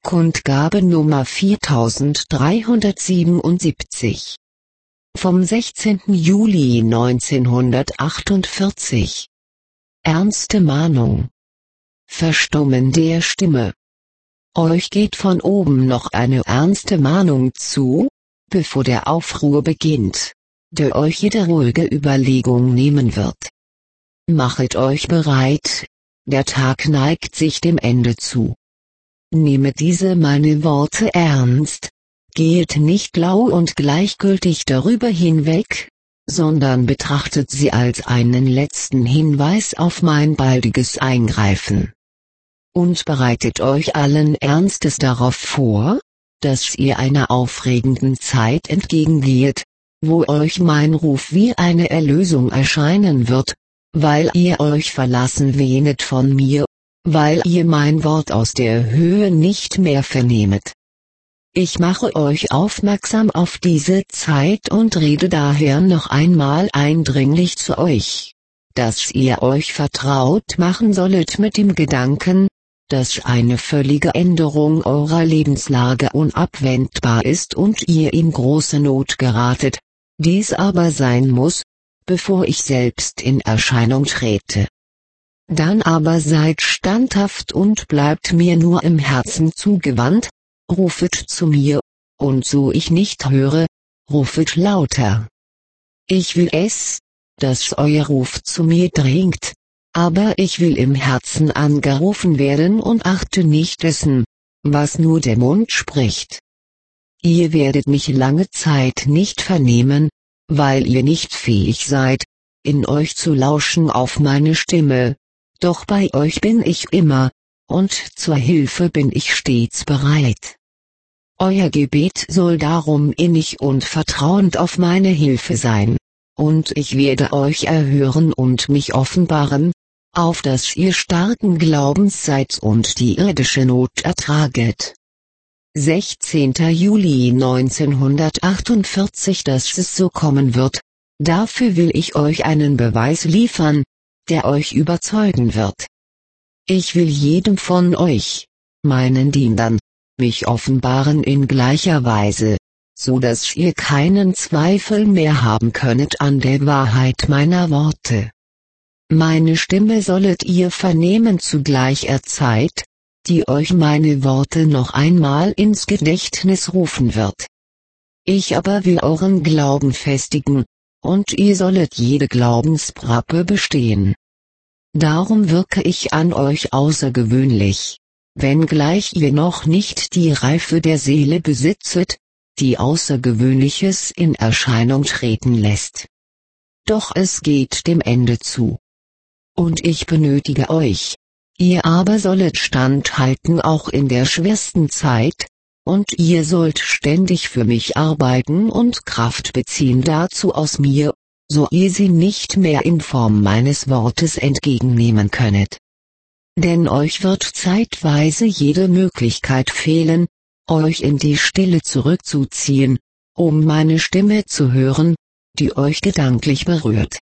Kundgabe Nummer 4377. Vom 16. Juli 1948. Ernste Mahnung. Verstummen der Stimme. Euch geht von oben noch eine ernste Mahnung zu, bevor der Aufruhr beginnt, der euch jede ruhige Überlegung nehmen wird. Machet euch bereit, der Tag neigt sich dem Ende zu. Nehmet diese meine Worte ernst, geht nicht lau und gleichgültig darüber hinweg, sondern betrachtet sie als einen letzten Hinweis auf mein baldiges Eingreifen. Und bereitet euch allen Ernstes darauf vor, dass ihr einer aufregenden Zeit entgegengeht, wo euch mein Ruf wie eine Erlösung erscheinen wird, weil ihr euch verlassen wähnet von mir, weil ihr mein Wort aus der Höhe nicht mehr vernehmet. Ich mache euch aufmerksam auf diese Zeit und rede daher noch einmal eindringlich zu euch, dass ihr euch vertraut machen sollet mit dem Gedanken, dass eine völlige Änderung eurer Lebenslage unabwendbar ist und ihr in große Not geratet, dies aber sein muss, bevor ich selbst in Erscheinung trete. Dann aber seid standhaft und bleibt mir nur im Herzen zugewandt, rufet zu mir, und so ich nicht höre, rufet lauter. Ich will es, dass euer Ruf zu mir dringt, aber ich will im Herzen angerufen werden und achte nicht dessen, was nur der Mund spricht. Ihr werdet mich lange Zeit nicht vernehmen, weil ihr nicht fähig seid, in euch zu lauschen auf meine Stimme. Doch bei euch bin ich immer, und zur Hilfe bin ich stets bereit. Euer Gebet soll darum innig und vertrauend auf meine Hilfe sein, und ich werde euch erhören und mich offenbaren, auf dass ihr starken Glaubens seid und die irdische Not ertraget. 16. Juli 1948. Dass es so kommen wird, dafür will ich euch einen Beweis liefern, der euch überzeugen wird. Ich will jedem von euch, meinen Dienern, mich offenbaren in gleicher Weise, so dass ihr keinen Zweifel mehr haben könnet an der Wahrheit meiner Worte. Meine Stimme sollet ihr vernehmen zu gleicher Zeit, die euch meine Worte noch einmal ins Gedächtnis rufen wird. Ich aber will euren Glauben festigen, und ihr sollet jede Glaubensprappe bestehen. Darum wirke ich an euch außergewöhnlich, wenngleich ihr noch nicht die Reife der Seele besitzet, die Außergewöhnliches in Erscheinung treten lässt. Doch es geht dem Ende zu. Und ich benötige euch, ihr aber sollet standhalten auch in der schwersten Zeit, und ihr sollt ständig für mich arbeiten und Kraft beziehen dazu aus mir, so ihr sie nicht mehr in Form meines Wortes entgegennehmen könnet. Denn euch wird zeitweise jede Möglichkeit fehlen, euch in die Stille zurückzuziehen, um meine Stimme zu hören, die euch gedanklich berührt.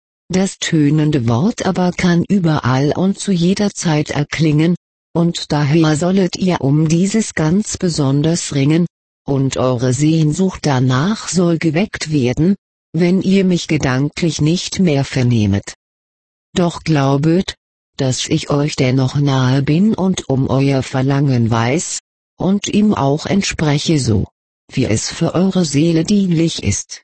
Das tönende Wort aber kann überall und zu jeder Zeit erklingen, und daher sollet ihr um dieses ganz besonders ringen, und eure Sehnsucht danach soll geweckt werden, wenn ihr mich gedanklich nicht mehr vernehmet. Doch glaubet, dass ich euch dennoch nahe bin und um euer Verlangen weiß, und ihm auch entspreche so, wie es für eure Seele dienlich ist.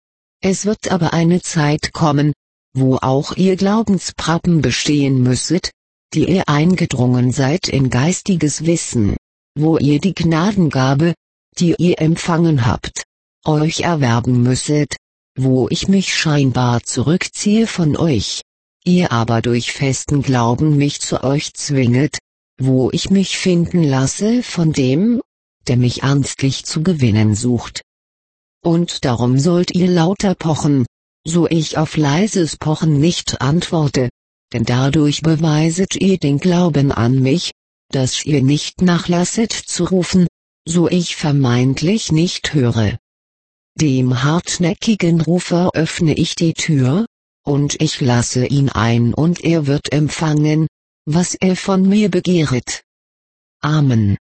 Es wird aber eine Zeit kommen, wo auch ihr Glaubensprappen bestehen müsset, die ihr eingedrungen seid in geistiges Wissen, wo ihr die Gnadengabe, die ihr empfangen habt, euch erwerben müsset, wo ich mich scheinbar zurückziehe von euch, ihr aber durch festen Glauben mich zu euch zwinget, wo ich mich finden lasse von dem, der mich ernstlich zu gewinnen sucht. Und darum sollt ihr lauter pochen, so ich auf leises Pochen nicht antworte, denn dadurch beweiset ihr den Glauben an mich, dass ihr nicht nachlasset zu rufen, so ich vermeintlich nicht höre. Dem hartnäckigen Rufer öffne ich die Tür, und ich lasse ihn ein und er wird empfangen, was er von mir begehret. Amen.